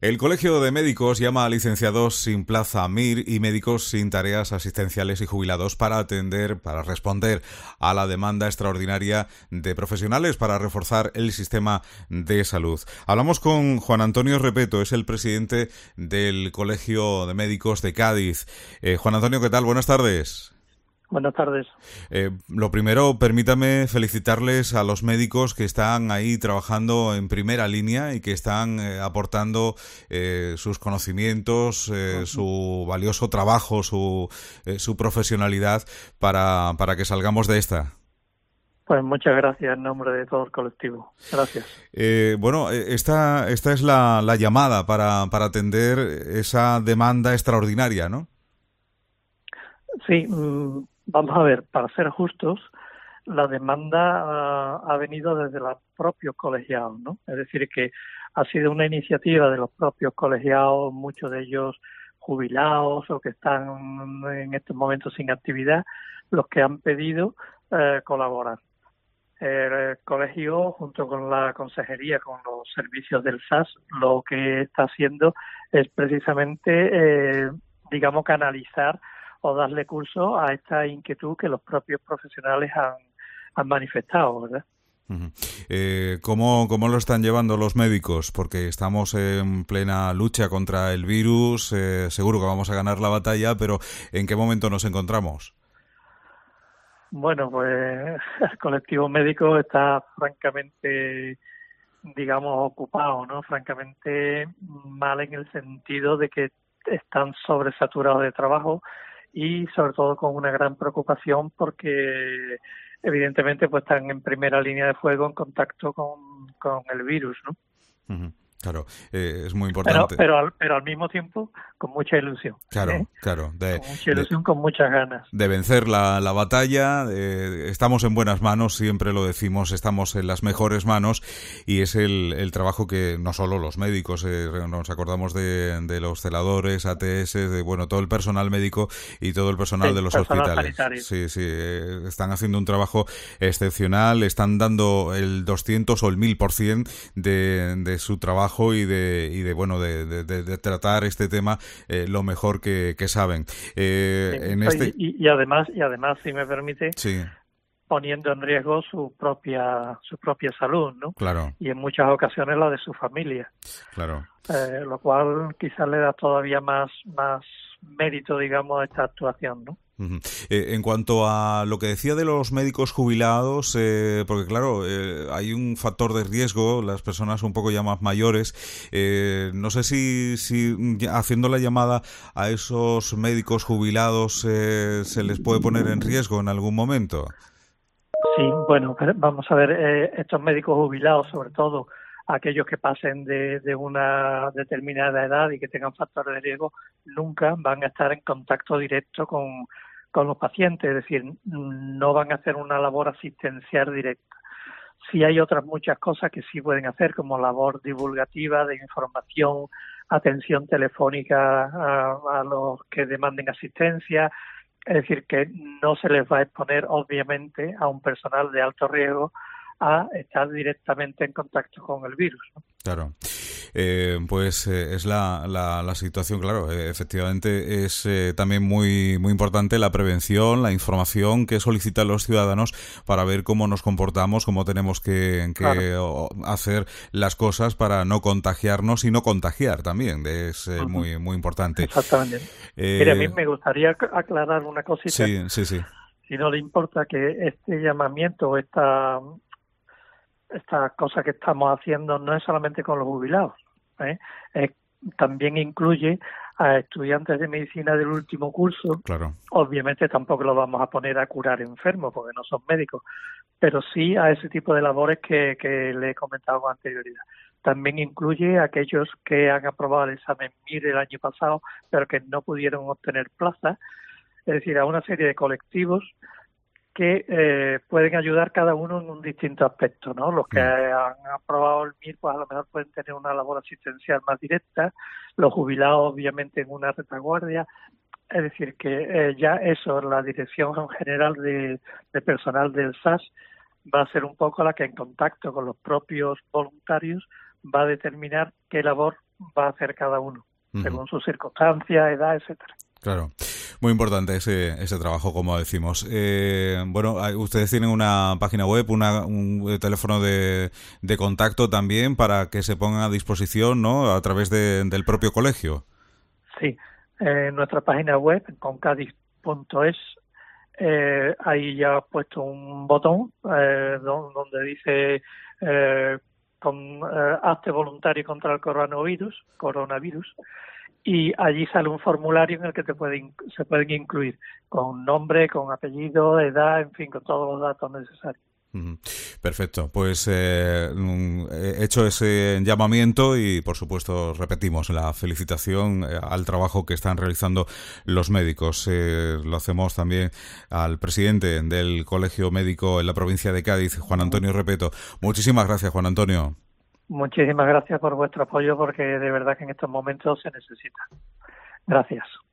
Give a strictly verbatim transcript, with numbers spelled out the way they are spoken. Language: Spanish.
El Colegio de Médicos llama a licenciados sin plaza M I R y médicos sin tareas asistenciales y jubilados para atender, para responder a la demanda extraordinaria de profesionales para reforzar el sistema de salud. Hablamos con Juan Antonio Repeto, es el presidente del Colegio de Médicos de Cádiz. Eh, Juan Antonio, ¿qué tal? Buenas tardes. Buenas tardes. Eh, lo primero, permítame felicitarles a los médicos que están ahí trabajando en primera línea y que están eh, aportando eh, sus conocimientos, eh, uh-huh. su valioso trabajo, su, eh, su profesionalidad para, para que salgamos de esta. Pues muchas gracias en nombre de todo el colectivo. Gracias. Eh, bueno, esta, esta es la, la llamada para, para atender esa demanda extraordinaria, ¿no? Sí, mmm, vamos a ver, para ser justos, la demanda uh, ha venido desde los propios colegiados, ¿no? Es decir, que ha sido una iniciativa de los propios colegiados, muchos de ellos jubilados o que están en estos momentos sin actividad, los que han pedido uh, colaborar. El colegio, junto con la consejería, con los servicios del S A S, lo que está haciendo es precisamente, eh, digamos, canalizar o darle curso a esta inquietud que los propios profesionales han, han manifestado, ¿verdad? Uh-huh. Eh, ¿cómo, ¿Cómo lo están llevando los médicos? Porque estamos en plena lucha contra el virus, eh, seguro que vamos a ganar la batalla, pero ¿en qué momento nos encontramos? Bueno, pues el colectivo médico está francamente, digamos, ocupado, ¿no? Francamente mal en el sentido de que están sobresaturados de trabajo y sobre todo con una gran preocupación porque evidentemente pues están en primera línea de fuego en contacto con, con el virus, ¿no? Uh-huh. Claro, eh, es muy importante. Pero, pero, al, pero al mismo tiempo con mucha ilusión. Claro, ¿eh? claro. De, con mucha ilusión, de, con muchas ganas. De vencer la, la batalla, eh, estamos en buenas manos, siempre lo decimos, estamos en las mejores manos y es el, el trabajo que no solo los médicos, eh, nos acordamos de, de los celadores, A T S, de bueno, todo el personal médico y todo el personal sí, de los hospitales. Sanitario. Sí, sí, eh, están haciendo un trabajo excepcional, están dando el doscientos o el mil por cien de, de su trabajo y de, y de bueno, de, de, de, de tratar este tema eh, lo mejor que, que saben. Eh, sí, en este... y, y además, y además, si me permite, sí. poniendo en riesgo su propia su propia salud, ¿no? Claro. Y en muchas ocasiones la de su familia. Claro. Eh, lo cual quizás le da todavía más más mérito, digamos, a esta actuación, ¿no? Uh-huh. Eh, en cuanto a lo que decía de los médicos jubilados, eh, porque claro, eh, hay un factor de riesgo, las personas un poco ya más mayores, eh, no sé si, si haciendo la llamada a esos médicos jubilados eh, se les puede poner en riesgo en algún momento. Sí, bueno, vamos a ver, eh, estos médicos jubilados, sobre todo aquellos que pasen de, de una determinada edad y que tengan factores de riesgo, nunca van a estar en contacto directo con con los pacientes, es decir, no van a hacer una labor asistencial directa. Sí hay otras muchas cosas que sí pueden hacer, como labor divulgativa, de información, atención telefónica a, a los que demanden asistencia, es decir, que no se les va a exponer, obviamente, a un personal de alto riesgo a estar directamente en contacto con el virus, ¿no? Claro. Eh, pues eh, es la, la, la situación, claro, eh, efectivamente es eh, también muy muy importante la prevención, la información que solicitan los ciudadanos para ver cómo nos comportamos, cómo tenemos que, que claro. hacer las cosas para no contagiarnos y no contagiar también, es eh, uh-huh. muy muy importante. Exactamente. Eh, Mire, a mí me gustaría aclarar una cosita. Sí, sí, sí. Si no le importa que este llamamiento, esta esta cosa que estamos haciendo no es solamente con los jubilados, ¿eh? Eh, también incluye a estudiantes de medicina del último curso. Claro. Obviamente tampoco los vamos a poner a curar enfermos porque no son médicos, pero sí a ese tipo de labores que, que le he comentado con anterioridad. También incluye a aquellos que han aprobado el examen M I R el año pasado pero que no pudieron obtener plaza, es decir, a una serie de colectivos que eh, pueden ayudar cada uno en un distinto aspecto, ¿no? Los que han aprobado el M I R, pues a lo mejor pueden tener una labor asistencial más directa, los jubilados obviamente en una retaguardia, es decir, que eh, ya eso, la Dirección General de, de Personal del S A S va a ser un poco la que en contacto con los propios voluntarios va a determinar qué labor va a hacer cada uno, uh-huh. según sus circunstancias, edad, etcétera. Claro, muy importante ese ese trabajo, como decimos. Eh, bueno, ustedes tienen una página web, una, un teléfono de, de contacto también para que se pongan a disposición, ¿no?, a través de, del propio colegio. Sí, eh, nuestra página web, concadis punto es, eh, ahí ya he puesto un botón eh, donde dice eh, con, eh, hazte voluntario contra el coronavirus, coronavirus. Y allí sale un formulario en el que te pueden, se pueden incluir con nombre, con apellido, edad, en fin, con todos los datos necesarios. Perfecto, pues eh, he hecho ese llamamiento y por supuesto repetimos la felicitación al trabajo que están realizando los médicos. Eh, lo hacemos también al presidente del Colegio Médico en la provincia de Cádiz, Juan Antonio Repeto. Muchísimas gracias, Juan Antonio. Muchísimas gracias por vuestro apoyo, porque de verdad que en estos momentos se necesita. Gracias.